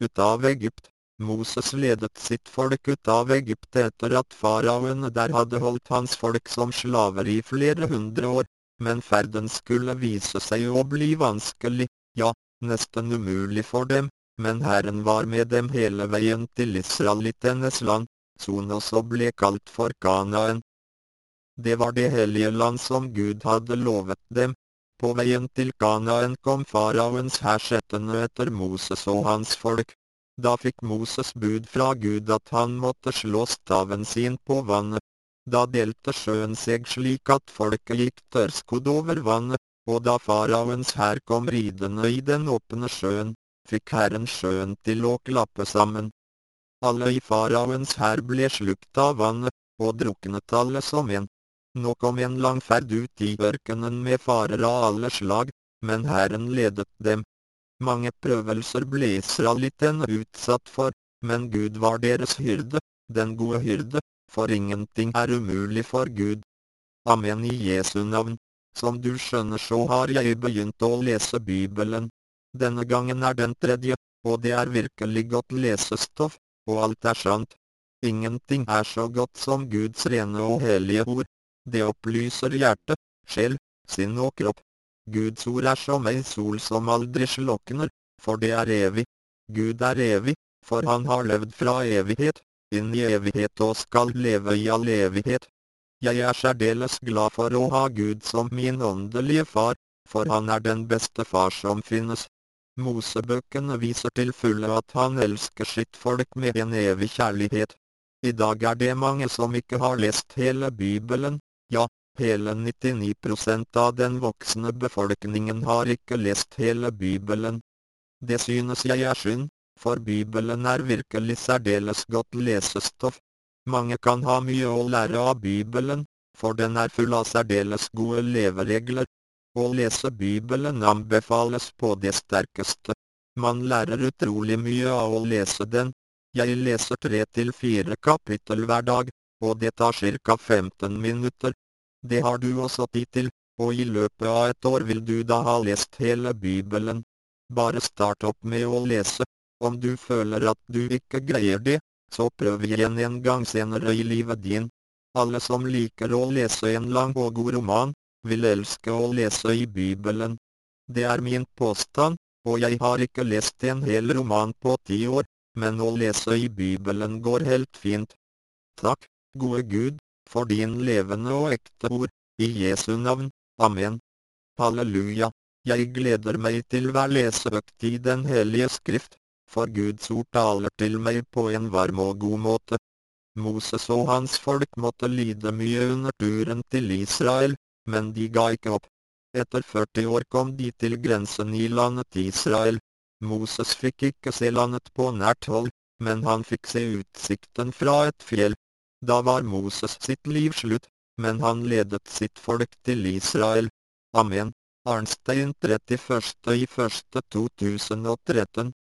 ut av Egypt. Moses ledet sitt folk ut av Egypt etter at faraoene der hadde holdt hans folk som slaver i flere hundre år, men ferden skulle vise seg å bli vanskelig, ja, nesten umulig for dem, men Herren var med dem hele veien til israelittenes land, som også ble kalt for Kanaan. Det var det hellige land som Gud hadde lovet dem. På veien til Kanaan kom faraoens hersettende etter Moses og hans folk. Da fikk Moses bud fra Gud at han måtte slå staven sin på vannet. Da delte sjøen seg slik at folket gikk tørrskodd over vannet, og da faraoens hær kom ridende i den åpne sjøen, fikk Herren sjøen til å klappe sammen. Alle i faraoens hær ble slukt av vannet, og druknet alle som en. Nå kom en lang ferd ut i ørkenen med farer av alle slag, men Herren ledet dem. Mange prøvelser ble israelittene utsatt for, men Gud var deres hyrde, den gode hyrde, for ingenting er umulig for Gud. Amen i Jesu navn. Som du skjønner så har jeg begynt å lese Bibelen. Denne gangen er den tredje, og det er virkelig godt lesestoff, og alt er sant. Ingenting er så godt som Guds rene og hellige ord. Det opplyser hjerte, sjel, sinn og kropp. Guds ord er som ei sol som aldri slokner, for det er evig. Gud er evig, for han har levd fra evighet, inn i evighet og skal leve i all evighet. Jeg er særdeles glad for å ha Gud som min åndelige far, for han er den beste far som finnes. Mosebøkene viser til fulle at han elsker sitt folk med en evig kjærlighet. I dag er det mange som ikke har lest hele Bibelen. Ja, hele 99% av den voksne befolkningen har ikke lest hele Bibelen. Det synes jeg er synd, for Bibelen er virkelig særdeles godt lesestoff. Mange kan ha mye å lære av Bibelen, for den er full av særdeles gode leveregler. Å lese Bibelen anbefales på det sterkeste. Man lærer utrolig mye av å lese den. Jeg leser 3 til 4 kapittel hver dag, og det tar ca. 15 minutter. Det har du også tid til, og i løpet av et år vil du da ha lest hele Bibelen. Bare start opp med å lese. Om du føler at du ikke greier det, så prøv igjen en gang senere i livet din. Alle som liker å lese en lang og god roman, vil elske å lese i Bibelen. Det er min påstand, og jeg har ikke lest en hel roman på 10 år, men å lese i Bibelen går helt fint. Takk, gode Gud, for din levende og ekte ord, i Jesu navn, amen. Halleluja, jeg gleder meg til hver leseøkt i den hellige skrift, for Guds ord taler til meg på en varm og god måte. Moses og hans folk måtte lide mye under turen til Israel, men de ga ikke opp. Etter 40 år kom de til grensen i landet Israel. Moses fikk ikke se landet på nært hold, men han fikk se utsikten fra et fjell. Da var Moses sitt liv slutt, men han ledet sitt folk til Israel. Amen. Arnstein 31.1.2013